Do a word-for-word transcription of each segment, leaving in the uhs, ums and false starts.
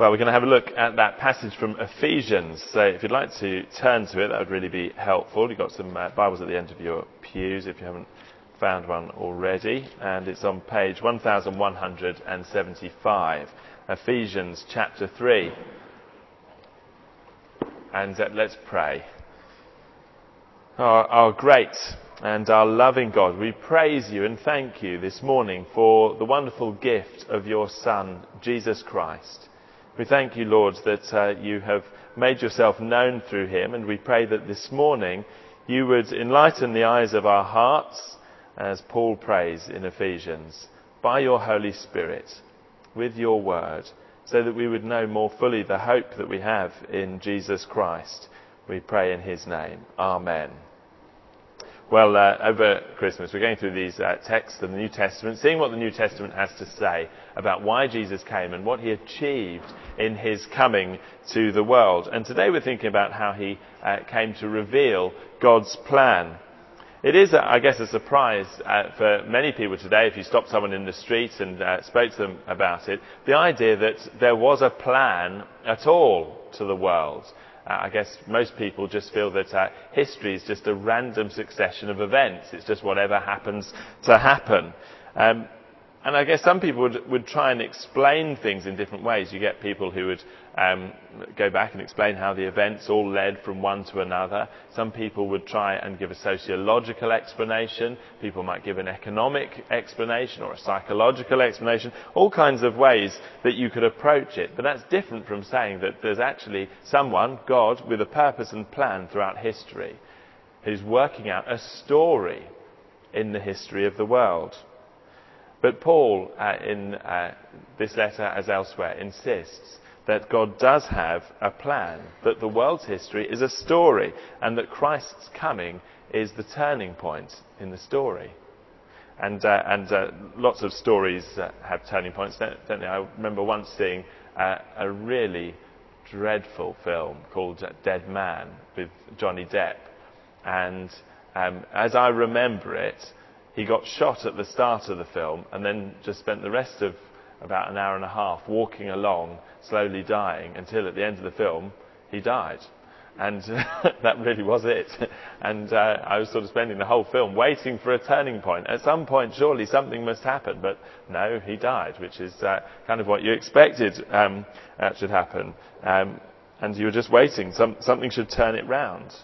Well, we're going to have a look at that passage from Ephesians. So if you'd like to turn to it, that would really be helpful. You've got some uh, Bibles at the end of your pews if you haven't found one already. And it's on page one thousand one hundred seventy-five, Ephesians chapter three. And uh, let's pray. Our, our great and our loving God, we praise you and thank you this morning for the wonderful gift of your Son, Jesus Christ. We thank you, Lord, that uh, you have made yourself known through him, and we pray that this morning you would enlighten the eyes of our hearts, as Paul prays in Ephesians, by your Holy Spirit, with your word, so that we would know more fully the hope that we have in Jesus Christ. We pray in his name. Amen. Well, uh, over Christmas, we're going through these uh, texts of the New Testament, seeing what the New Testament has to say about why Jesus came and what he achieved in his coming to the world. And today we're thinking about how he uh, came to reveal God's plan. It is, uh, I guess, a surprise uh, for many people today, if you stopped someone in the street and uh, spoke to them about it, the idea that there was a plan at all to the world. Uh, I guess most people just feel that uh, history is just a random succession of events. It's just whatever happens to happen. Um, and I guess some people would, would try and explain things in different ways. You get people who would um, go back and explain how the events all led from one to another. Some people would try and give a sociological explanation. People might give an economic explanation or a psychological explanation. All kinds of ways that you could approach it. But that's different from saying that there's actually someone, God, with a purpose and plan throughout history, who's working out a story in the history of the world. But Paul, uh, in uh, this letter as elsewhere, insists that God does have a plan, that the world's history is a story, and that Christ's coming is the turning point in the story. And, uh, and uh, lots of stories uh, have turning points, don't, don't they? I remember once seeing uh, a really dreadful film called Dead Man with Johnny Depp. And um, as I remember it, he got shot at the start of the film and then just spent the rest of about an hour and a half walking along, slowly dying, until at the end of the film, he died. And uh, that really was it. And uh, I was sort of spending the whole film waiting for a turning point. At some point, surely something must happen. But no, he died, which is uh, kind of what you expected um, uh, should happen. Um, and you were just waiting. Some, something should turn it round.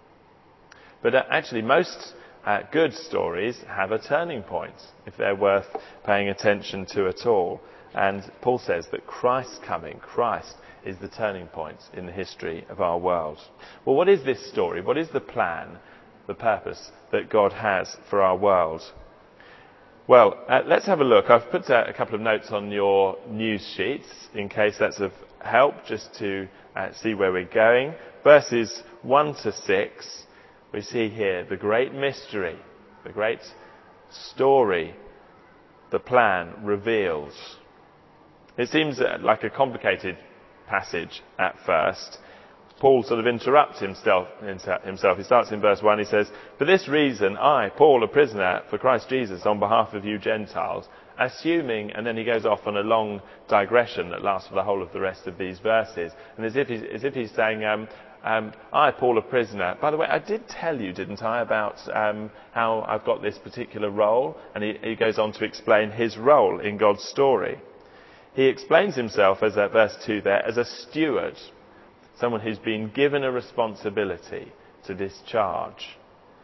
But uh, actually, most Uh, good stories have a turning point if they're worth paying attention to at all. And Paul says that Christ's coming, Christ, is the turning point in the history of our world. Well, what is this story? What is the plan, the purpose that God has for our world? Well, uh, let's have a look. I've put uh, a couple of notes on your news sheets in case that's of help, just to uh, see where we're going. Verses one to six. We see here the great mystery, the great story, the plan revealed. It seems like a complicated passage at first. Paul sort of interrupts himself. himself. He starts in verse one, he says, "For this reason, I, Paul, a prisoner for Christ Jesus, on behalf of you Gentiles," assuming, and then he goes off on a long digression that lasts for the whole of the rest of these verses. And as if he's, as if he's saying, um, Um, I, Paul, a prisoner. By the way, I did tell you, didn't I, about um, how I've got this particular role? And he, he goes on to explain his role in God's story. He explains himself, as at verse two there, as a steward, someone who's been given a responsibility to discharge.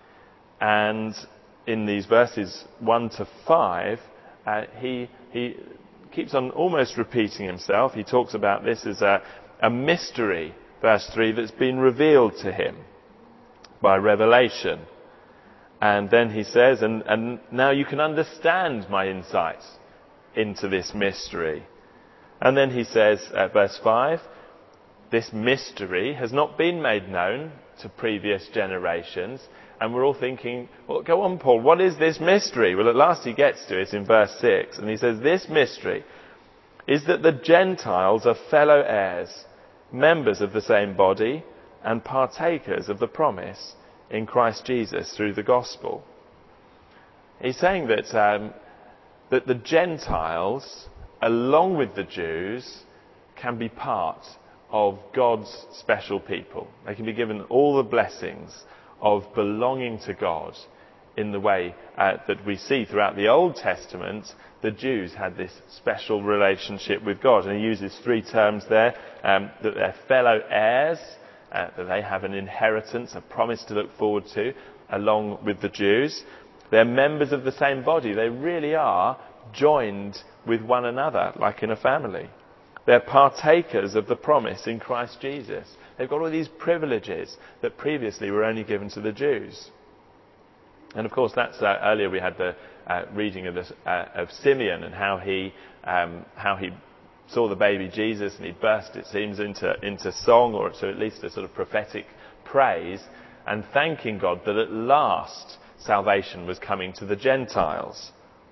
And in these verses one to five, uh, he, he keeps on almost repeating himself. He talks about this as a, a mystery, verse three, that's been revealed to him by revelation. And then he says, and, and now you can understand my insight into this mystery. And then he says at verse five, this mystery has not been made known to previous generations. And we're all thinking, well, go on, Paul, what is this mystery? Well, at last he gets to it in verse six. And he says, this mystery is that the Gentiles are fellow heirs, members of the same body, and partakers of the promise in Christ Jesus through the gospel. He's saying that um, that the Gentiles, along with the Jews, can be part of God's special people. They can be given all the blessings of belonging to God in the way uh, that we see throughout the Old Testament. The Jews had this special relationship with God. And he uses three terms there, um, that they're fellow heirs, uh, that they have an inheritance, a promise to look forward to, along with the Jews. They're members of the same body. They really are joined with one another, like in a family. They're partakers of the promise in Christ Jesus. They've got all these privileges that previously were only given to the Jews. And of course, that's uh, earlier we had the uh, reading of, this, uh, of Simeon and how he um, how he saw the baby Jesus, and he burst, it seems, into into song, or to at least a sort of prophetic praise, and thanking God that at last salvation was coming to the Gentiles.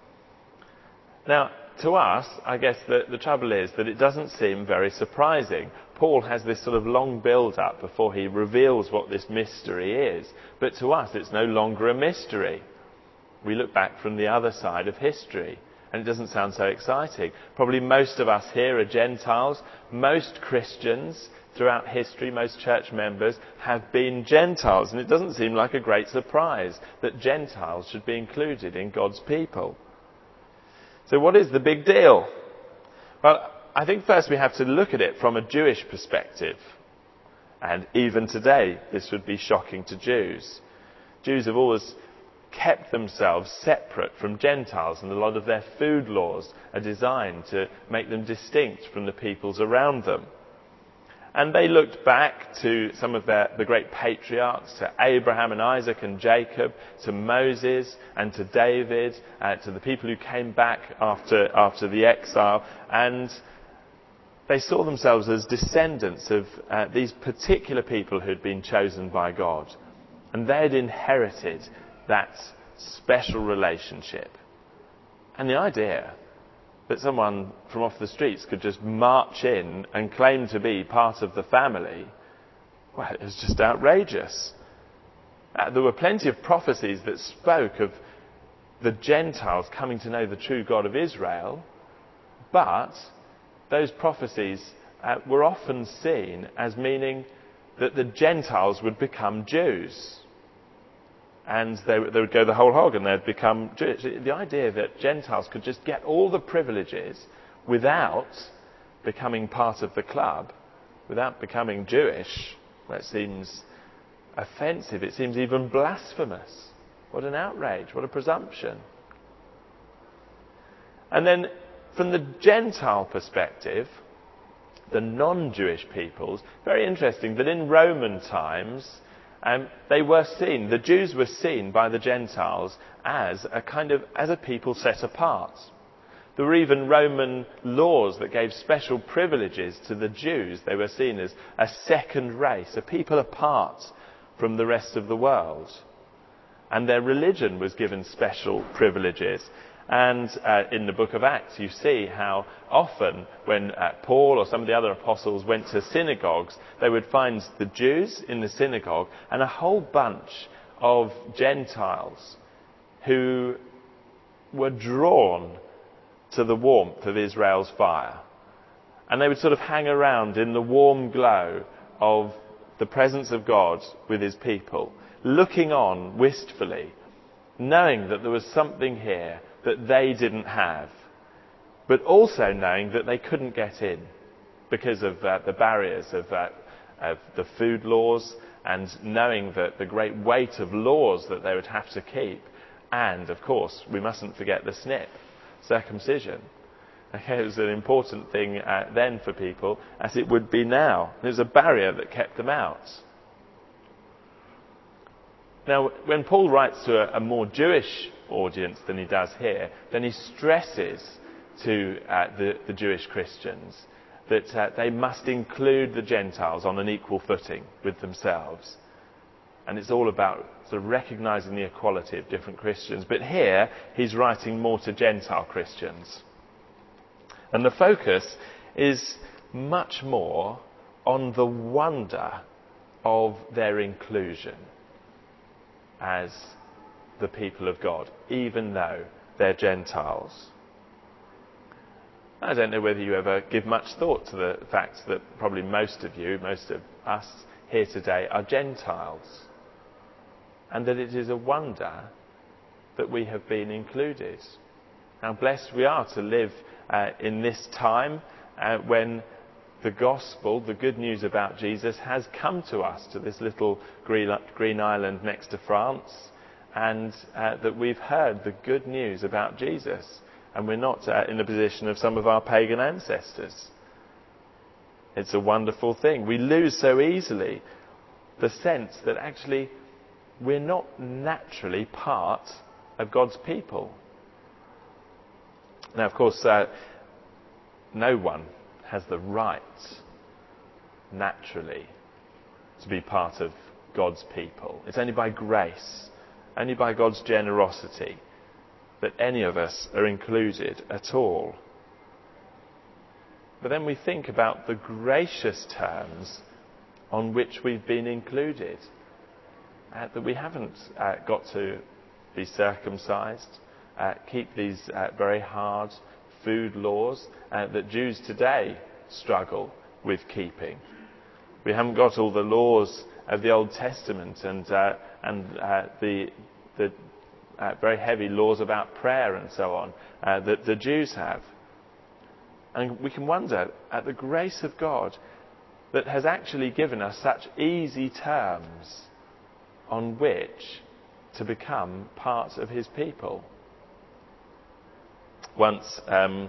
Now, to us, I guess the, the trouble is that it doesn't seem very surprising. Paul has this sort of long build-up before he reveals what this mystery is. But to us, it's no longer a mystery. We look back from the other side of history, and it doesn't sound so exciting. Probably most of us here are Gentiles. Most Christians throughout history, most church members, have been Gentiles. And it doesn't seem like a great surprise that Gentiles should be included in God's people. So what is the big deal? Well, I think first we have to look at it from a Jewish perspective. And even today, this would be shocking to Jews. Jews have always kept themselves separate from Gentiles, and a lot of their food laws are designed to make them distinct from the peoples around them. And they looked back to some of their, the great patriarchs, to Abraham and Isaac and Jacob, to Moses and to David, uh, to the people who came back after, after the exile. And they saw themselves as descendants of uh, these particular people who had been chosen by God. And they had inherited that special relationship. And the idea that someone from off the streets could just march in and claim to be part of the family, well, it was just outrageous. Uh, there were plenty of prophecies that spoke of the Gentiles coming to know the true God of Israel, but those prophecies uh, were often seen as meaning that the Gentiles would become Jews. And they, they would go the whole hog and they'd become Jewish. The idea that Gentiles could just get all the privileges without becoming part of the club, without becoming Jewish, that seems offensive. It seems even blasphemous. What an outrage. What a presumption. And then from the Gentile perspective, the non-Jewish peoples, very interesting that in Roman times, Um, they were seen, the Jews were seen by the Gentiles as a kind of, as a people set apart. There were even Roman laws that gave special privileges to the Jews. They were seen as a second race, a people apart from the rest of the world. And their religion was given special privileges. And uh, in the book of Acts, you see how often when uh, Paul or some of the other apostles went to synagogues, they would find the Jews in the synagogue and a whole bunch of Gentiles who were drawn to the warmth of Israel's fire. And they would sort of hang around in the warm glow of the presence of God with his people, looking on wistfully, knowing that there was something here that they didn't have, but also knowing that they couldn't get in because of uh, the barriers of, uh, of the food laws, and knowing that the great weight of laws that they would have to keep. And, of course, we mustn't forget the snip, circumcision. Okay, it was an important thing uh, then for people, as it would be now. There's a barrier that kept them out. Now, when Paul writes to a, a more Jewish audience than he does here, then he stresses to uh, the, the Jewish Christians that uh, they must include the Gentiles on an equal footing with themselves. And it's all about sort of recognising the equality of different Christians. But here, he's writing more to Gentile Christians. And the focus is much more on the wonder of their inclusion as the people of God, even though they're Gentiles. I don't know whether you ever give much thought to the fact that probably most of you, most of us here today are Gentiles, and that it is a wonder that we have been included. How blessed we are to live uh, in this time uh, when the gospel, the good news about Jesus, has come to us, to this little green, green island next to France, and uh, that we've heard the good news about Jesus, and we're not uh, in the position of some of our pagan ancestors. It's a wonderful thing. We lose so easily the sense that actually we're not naturally part of God's people. Now, of course, uh, no one has the right, naturally, to be part of God's people. It's only by grace, only by God's generosity, that any of us are included at all. But then we think about the gracious terms on which we've been included. Uh, that we haven't uh, got to be circumcised, uh, keep these uh, very hard food laws uh, that Jews today struggle with keeping. We haven't got all the laws of the Old Testament and uh, and uh, the the uh, very heavy laws about prayer and so on uh, that the Jews have. And we can wonder at the grace of God that has actually given us such easy terms on which to become part of his people. Once, um,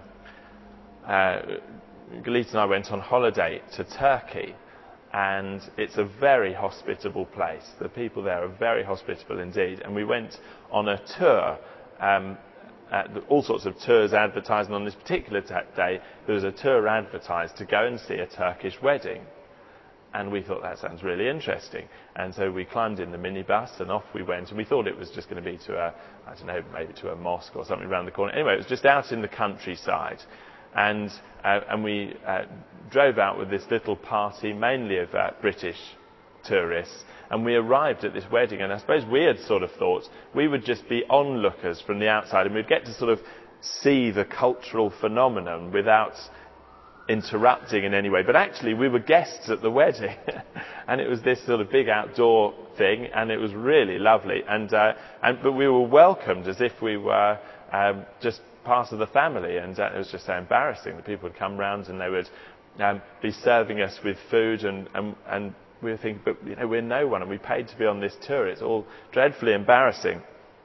uh, Galit and I went on holiday to Turkey, and it's a very hospitable place. The people there are very hospitable indeed. And we went on a tour, um, uh, all sorts of tours advertised, and on this particular t- day there was a tour advertised to go and see a Turkish wedding. And we thought, that sounds really interesting. And so we climbed in the minibus and off we went. And we thought it was just going to be to a, I don't know, maybe to a mosque or something around the corner. Anyway, it was just out in the countryside. And uh, and we uh, drove out with this little party, mainly of uh, British tourists. And we arrived at this wedding. And I suppose we had sort of thought we would just be onlookers from the outside. And we'd get to sort of see the cultural phenomenon without interrupting in any way, but actually we were guests at the wedding and it was this sort of big outdoor thing, and it was really lovely, and uh, and but we were welcomed as if we were um, just part of the family, and uh, it was just so embarrassing. The people would come round and they would um, be serving us with food, and, and and we were thinking, but you know, we're no one and we paid to be on this tour. It's all dreadfully embarrassing.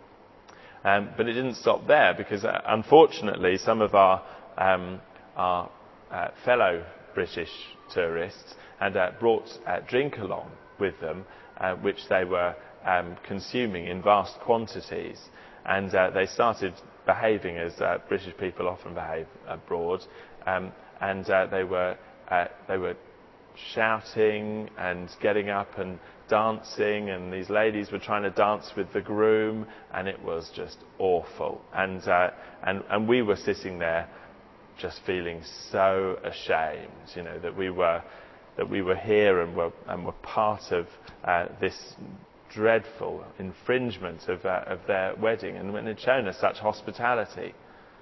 Um, but it didn't stop there, because uh, unfortunately some of our um, our Uh, fellow British tourists had uh, brought uh, drink along with them, uh, which they were um, consuming in vast quantities, and uh, they started behaving as uh, British people often behave abroad, um, and uh, they were uh, they were shouting and getting up and dancing, and these ladies were trying to dance with the groom, and it was just awful, and uh, and and we were sitting there just feeling so ashamed, you know, that we were that we were here and were and were part of uh, this dreadful infringement of uh, of their wedding, and when they'd shown us such hospitality.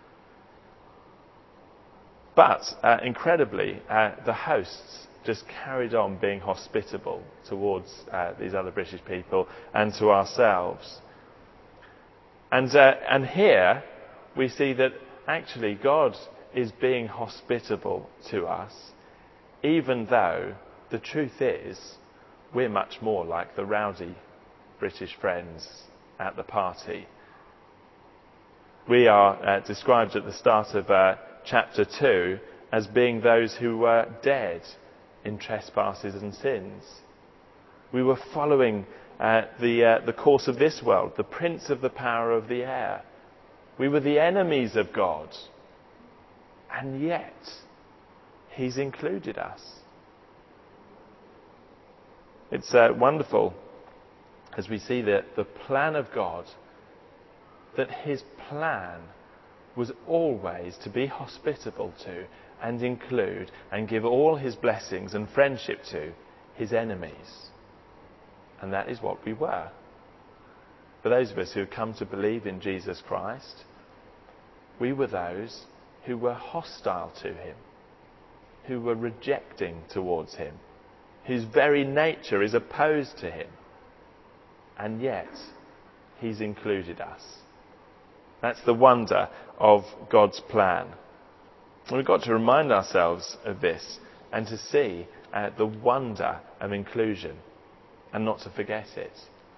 But uh, incredibly, uh, the hosts just carried on being hospitable towards uh, these other British people and to ourselves. And uh, and here we see that actually God is being hospitable to us, even though the truth is we're much more like the rowdy British friends at the party. We are uh, described at the start of uh, chapter two as being those who were dead in trespasses and sins. We were following uh, the uh, the course of this world, the prince of the power of the air. We were the enemies of God. And yet, he's included us. It's uh, wonderful as we see that the plan of God, that his plan was always to be hospitable to and include and give all his blessings and friendship to his enemies. And that is what we were. For those of us who have come to believe in Jesus Christ, we were those who were hostile to him, who were rejecting towards him, whose very nature is opposed to him. And yet, he's included us. That's the wonder of God's plan. And we've got to remind ourselves of this and to see uh, the wonder of inclusion and not to forget it.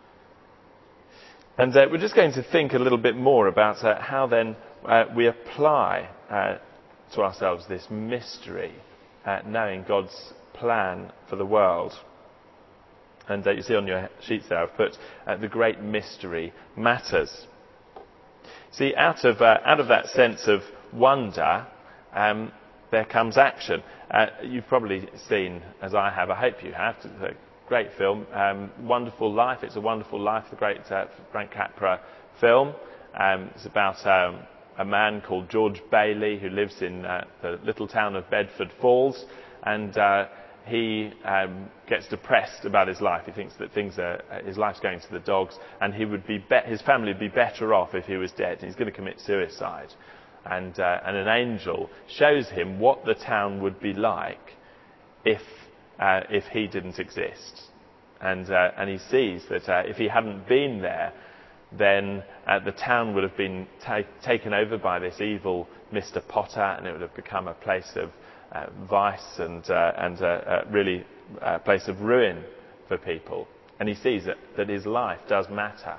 And uh, we're just going to think a little bit more about uh, how then uh, we apply uh, to ourselves this mystery, uh, knowing God's plan for the world. And uh, you see on your sheets there I've put uh, the great mystery matters. See, out of uh, out of that sense of wonder, um, there comes action. Uh, you've probably seen, as I have, I hope you have, it's a great film, um, Wonderful Life. It's a Wonderful Life, the great uh, Frank Capra film. Um, it's about um, a man called George Bailey who lives in uh, the little town of Bedford Falls, and uh, he um, gets depressed about his life. He thinks that things are, uh, his life's going to the dogs, and he would be, be his family would be better off if he was dead. And he's going to commit suicide, and uh, and an angel shows him what the town would be like if uh, if he didn't exist, and uh, and he sees that uh, if he hadn't been there, then uh, the town would have been ta- taken over by this evil Mister Potter, and it would have become a place of Uh, vice and uh, and uh, uh, really a place of ruin for people. And he sees that, that his life does matter.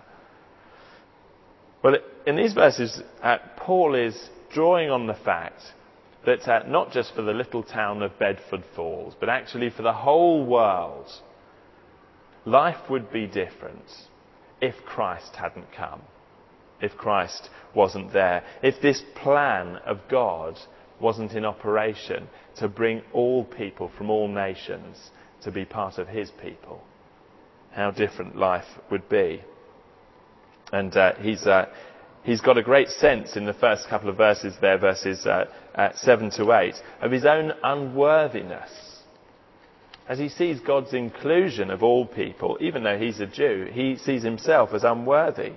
Well, in these verses, uh, Paul is drawing on the fact that uh, not just for the little town of Bedford Falls, but actually for the whole world, life would be different if Christ hadn't come, if Christ wasn't there, if this plan of God wasn't in operation to bring all people from all nations to be part of his people. How different life would be. And uh, he's uh, he's got a great sense in the first couple of verses there, verses uh, uh, seven to eight, of his own unworthiness. As he sees God's inclusion of all people, even though he's a Jew, he sees himself as unworthy.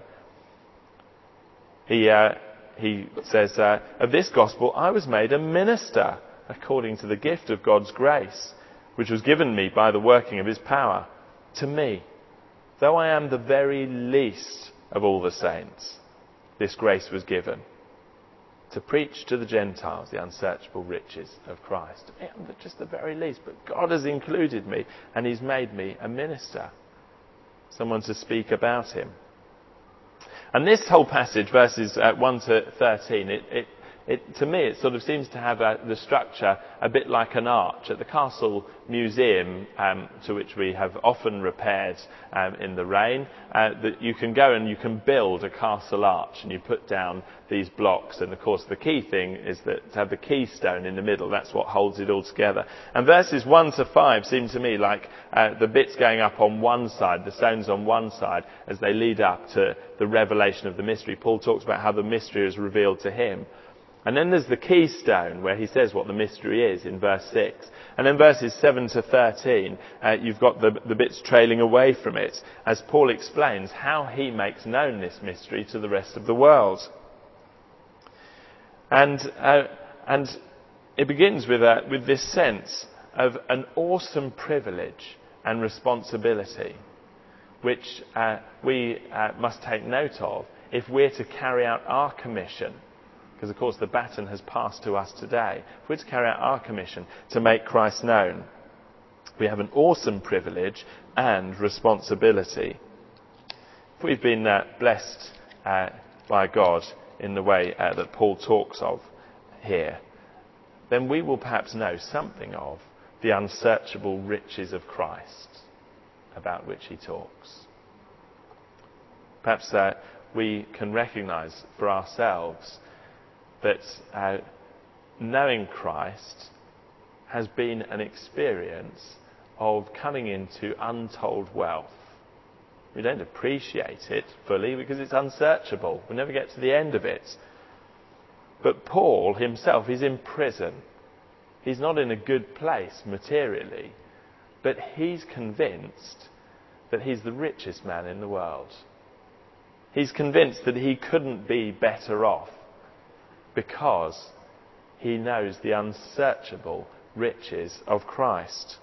He uh, He says, uh, of this gospel I was made a minister according to the gift of God's grace, which was given me by the working of his power. To me, though I am the very least of all the saints, this grace was given, to preach to the Gentiles the unsearchable riches of Christ. I'm just the very least, but God has included me and he's made me a minister, someone to speak about him. And this whole passage, verses uh, one to thirteen, it, it, it, to me it sort of seems to have a, the structure a bit like an arch. At the Castle Museum, um, to which we have often repaired um, in the rain, uh, that you can go and you can build a castle arch, and you put down these blocks. And of course the key thing is that to have the keystone in the middle. That's what holds it all together. And verses one to five seem to me like uh, the bits going up on one side, the stones on one side, as they lead up to the revelation of the mystery. Paul talks about how the mystery is revealed to him. And then there's the keystone where he says what the mystery is in verse six. And then verses seven to thirteen, uh, you've got the, the bits trailing away from it as Paul explains how he makes known this mystery to the rest of the world. And uh, and it begins with uh, with this sense of an awesome privilege and responsibility, which uh, we uh, must take note of if we're to carry out our commission. Because, of course, the baton has passed to us today. If we're to carry out our commission to make Christ known, we have an awesome privilege and responsibility. If we've been uh, blessed uh, by God in the way uh, that Paul talks of here, then we will perhaps know something of the unsearchable riches of Christ about which he talks. Perhaps uh, we can recognise for ourselves that uh, knowing Christ has been an experience of coming into untold wealth. We don't appreciate it fully because it's unsearchable. We never get to the end of it. But Paul himself is in prison. He's not in a good place materially, but he's convinced that he's the richest man in the world. He's convinced that he couldn't be better off because he knows the unsearchable riches of Christ.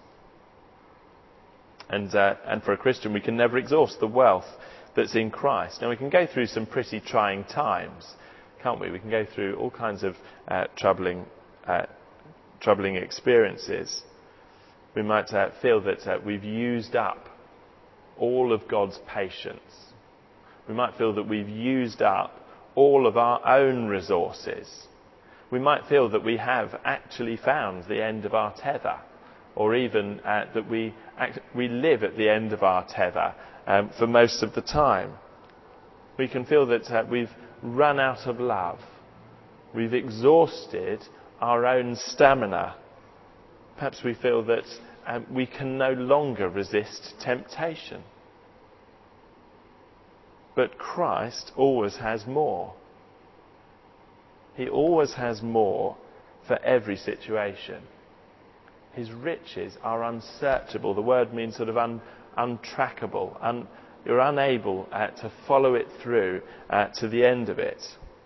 And, uh, and for a Christian, we can never exhaust the wealth that's in Christ. Now, we can go through some pretty trying times, can't we? We can go through all kinds of uh, troubling, uh, troubling experiences. We might uh, feel that uh, we've used up all of God's patience. We might feel that we've used up all of our own resources. We might feel that we have actually found the end of our tether, or even uh, that we act- we live at the end of our tether um, for most of the time. We can feel that uh, we've run out of love. We've exhausted our own stamina. Perhaps we feel that um, we can no longer resist temptation. But Christ always has more. He always has more for every situation. His riches are unsearchable. The word means sort of un, untrackable. Un, you're unable uh, to follow it through uh, to the end of it.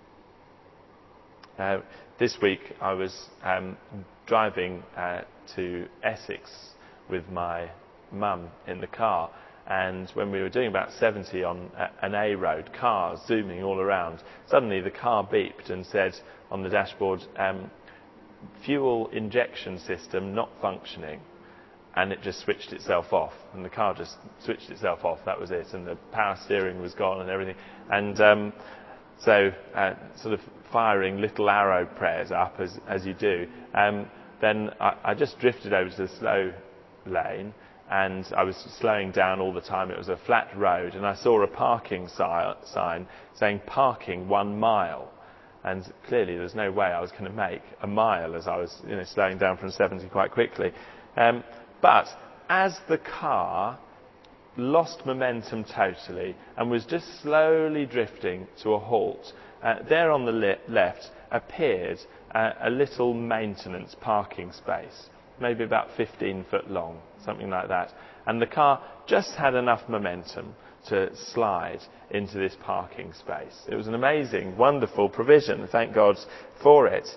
Uh, this week I was um, driving uh, to Essex with my mum in the car, and when we were doing about seventy on an A road, cars zooming all around, suddenly the car beeped and said on the dashboard, um, fuel injection system not functioning, and it just switched itself off, and the car just switched itself off. That was it, and the power steering was gone and everything. And um, so uh, sort of firing little arrow prayers up as as you do. Um, then I, I just drifted over to the slow lane, and I was slowing down all the time. It was a flat road, and I saw a parking si- sign saying parking one mile. And clearly there's no way I was going to make a mile as I was, you know, slowing down from seventy quite quickly. Um, but as the car lost momentum totally and was just slowly drifting to a halt, uh, there on the le- left appeared uh, a little maintenance parking space, maybe about fifteen foot long, something like that. And the car just had enough momentum to slide into this parking space. It was an amazing, wonderful provision. Thank God for it.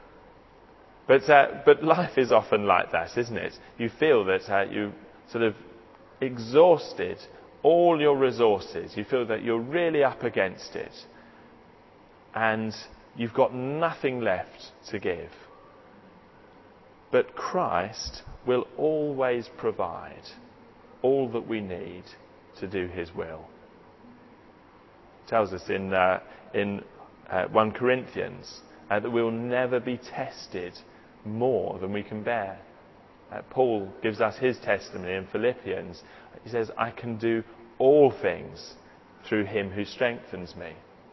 But uh, but life is often like that, isn't it? You feel that uh, you sort of exhausted all your resources. You feel that you're really up against it, and you've got nothing left to give. But Christ will always provide all that we need to do his will. It tells us in uh, in uh, First Corinthians uh, that we will never be tested more than we can bear. Uh, Paul gives us his testimony in Philippians. He says, I can do all things through him who strengthens me.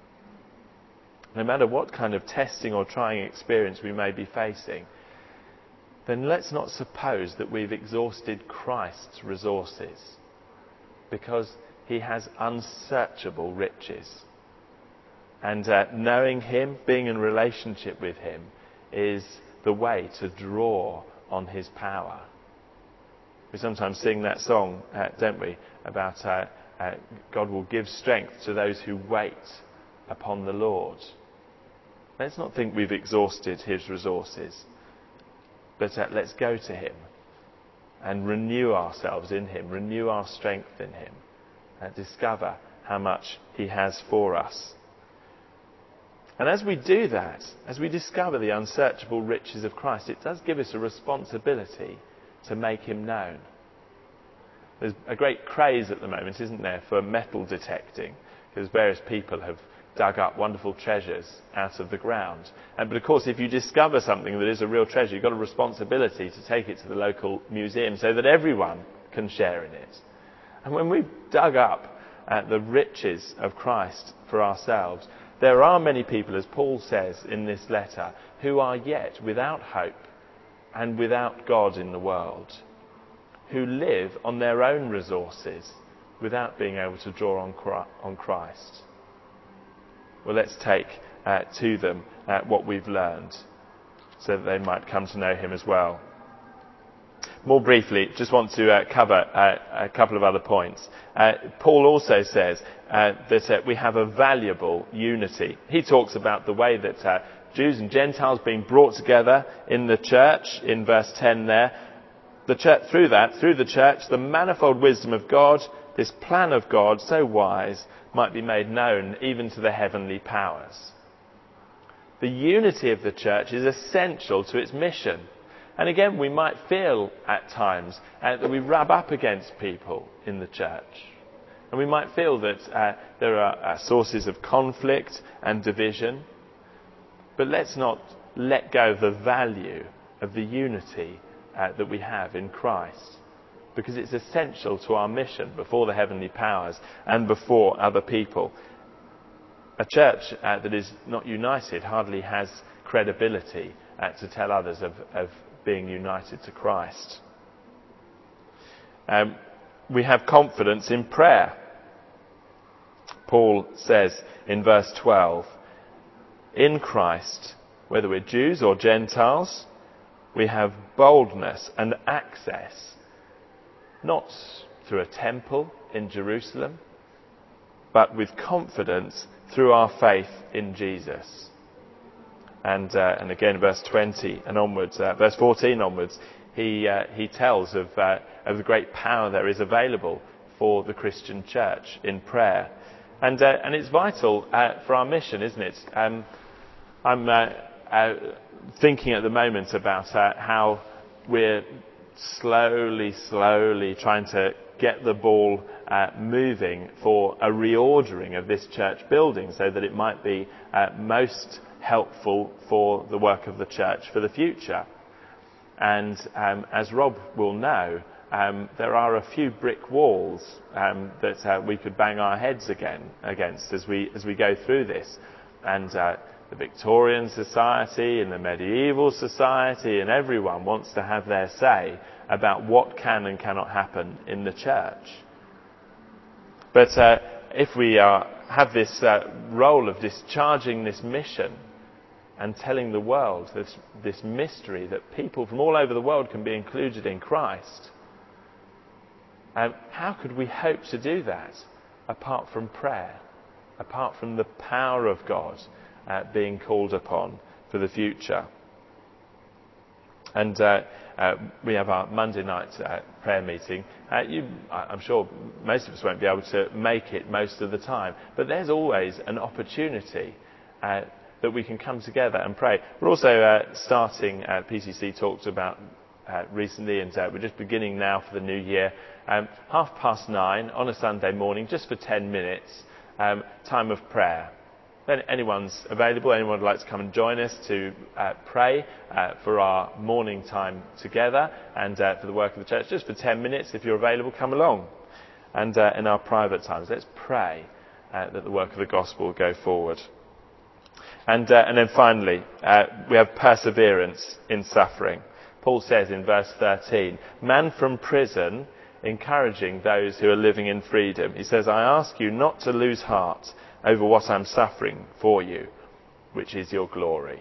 No matter what kind of testing or trying experience we may be facing, then let's not suppose that we've exhausted Christ's resources, because he has unsearchable riches. And uh, knowing him, being in relationship with him, is the way to draw on his power. We sometimes sing that song, uh, don't we, about uh, uh, God will give strength to those who wait upon the Lord. Let's not think we've exhausted his resources, but uh, let's go to him and renew ourselves in him, renew our strength in him, and discover how much he has for us. And as we do that, as we discover the unsearchable riches of Christ, it does give us a responsibility to make him known. There's a great craze at the moment, isn't there, for metal detecting, because various people have dug up wonderful treasures out of the ground. And, but of course, if you discover something that is a real treasure, you've got a responsibility to take it to the local museum so that everyone can share in it. And when we've dug up uh, the riches of Christ for ourselves, there are many people, as Paul says in this letter, who are yet without hope and without God in the world, who live on their own resources without being able to draw on Christ. Well, let's take uh, to them uh, what we've learned, so that they might come to know him as well. More briefly, just want to uh, cover uh, a couple of other points. Uh, Paul also says uh, that uh, we have a valuable unity. He talks about the way that uh, Jews and Gentiles being brought together in the church, in verse ten there. The church, through that, through the church, the manifold wisdom of God, this plan of God, so wise, might be made known even to the heavenly powers. The unity of the church is essential to its mission. And again, we might feel at times uh, that we rub up against people in the church. And we might feel that uh, there are uh, sources of conflict and division. But let's not let go of the value of the unity uh, that we have in Christ. Because it's essential to our mission before the heavenly powers and before other people. A church uh, that is not united hardly has credibility uh, to tell others of, of being united to Christ. Um, we have confidence in prayer. Paul says in verse twelve, in Christ, whether we're Jews or Gentiles, we have boldness and access, not through a temple in Jerusalem, but with confidence through our faith in Jesus. And uh, and again, verse twenty and onwards, uh, verse fourteen onwards, he uh, he tells of uh, of the great power there is available for the Christian church in prayer, and uh, and it's vital uh, for our mission, isn't it? Um, I'm uh, uh, thinking at the moment about uh, how we're slowly, slowly trying to get the ball uh, moving for a reordering of this church building so that it might be uh, most helpful for the work of the church for the future. And um, as Rob will know, um, there are a few brick walls um, that uh, we could bang our heads again against as we as we go through this. And uh, the Victorian society and the medieval society and everyone wants to have their say about what can and cannot happen in the church. But uh, if we uh, have this uh, role of discharging this mission and telling the world this, this mystery that people from all over the world can be included in Christ, um, how could we hope to do that apart from prayer, apart from the power of God uh, being called upon for the future? And uh, uh, we have our Monday night uh, prayer meeting. Uh, you, I'm sure most of us won't be able to make it most of the time, but there's always an opportunity uh, that we can come together and pray. We're also uh, starting, uh, P C C talked about uh, recently, and uh, we're just beginning now for the new year, um, half past nine on a Sunday morning, just for ten minutes, um, time of prayer. Then anyone's available, anyone would like to come and join us to uh, pray uh, for our morning time together and uh, for the work of the church, just for ten minutes. If you're available, come along. And uh, in our private times, let's pray uh, that the work of the gospel will go forward. And, uh, and then finally, uh, we have perseverance in suffering. Paul says in verse thirteen, man from prison encouraging those who are living in freedom. He says, I ask you not to lose heart over what I'm suffering for you, which is your glory.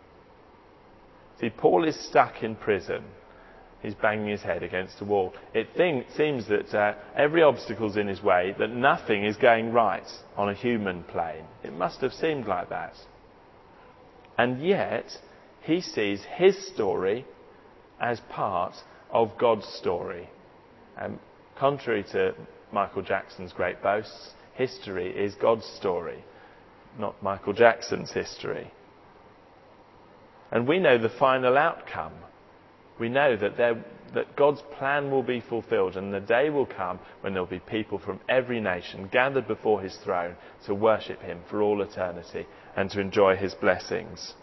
See, Paul is stuck in prison. He's banging his head against a wall. It think, seems that uh, every obstacle's in his way, that nothing is going right on a human plane. It must have seemed like that. And yet, he sees his story as part of God's story. Um, contrary to Michael Jackson's great boasts, history is God's story, not Michael Jackson's history. And we know the final outcome. We know that, there, that God's plan will be fulfilled, and the day will come when there will be people from every nation gathered before his throne to worship him for all eternity and to enjoy his blessings.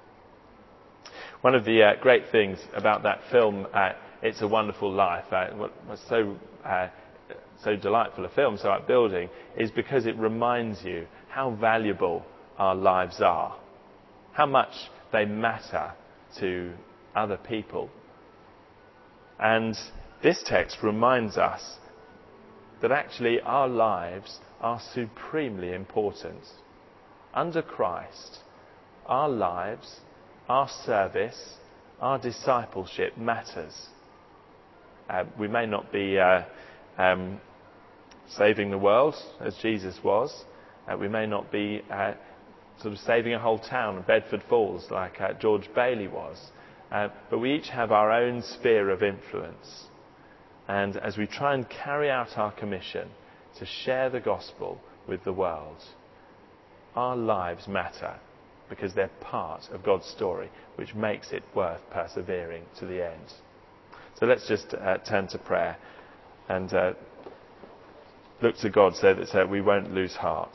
One of the uh, great things about that film, uh, It's a Wonderful Life, uh, what was so uh, so delightful a film, so upbuilding, is because it reminds you how valuable our lives are, how much they matter to other people. And this text reminds us that actually our lives are supremely important. Under Christ, our lives, our service, our discipleship matters. Uh, we may not be uh, um, saving the world as Jesus was. Uh, we may not be uh, sort of saving a whole town of Bedford Falls like uh, George Bailey was. Uh, but we each have our own sphere of influence. And as we try and carry out our commission to share the gospel with the world, our lives matter because they're part of God's story, which makes it worth persevering to the end. So let's just uh, turn to prayer and uh, look to God so that uh, we won't lose heart.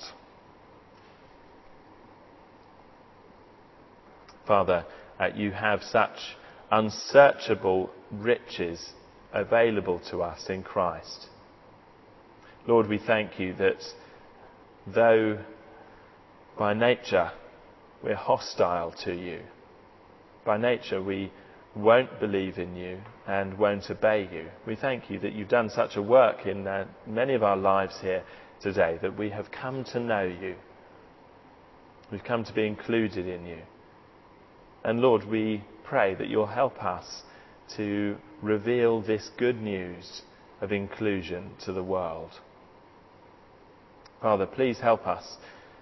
Father, uh, you have such unsearchable riches available to us in Christ. Lord, we thank you that though by nature we're hostile to you, by nature we won't believe in you and won't obey you, we thank you that you've done such a work in uh, many of our lives here today that we have come to know you. We've come to be included in you. And Lord, we pray that you'll help us to reveal this good news of inclusion to the world. Father, please help us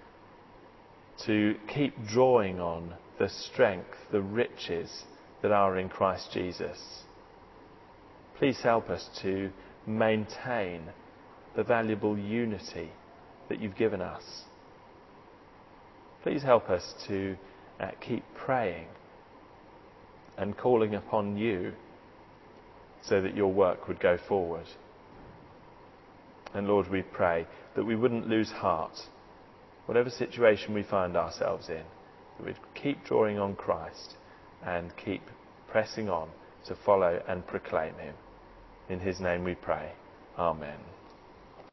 to keep drawing on the strength, the riches that are in Christ Jesus. Please help us to maintain the valuable unity that you've given us. Please help us to uh, keep praying and calling upon you so that your work would go forward. And Lord, we pray that we wouldn't lose heart, whatever situation we find ourselves in, that we'd keep drawing on Christ and keep pressing on to follow and proclaim him. In his name we pray. Amen.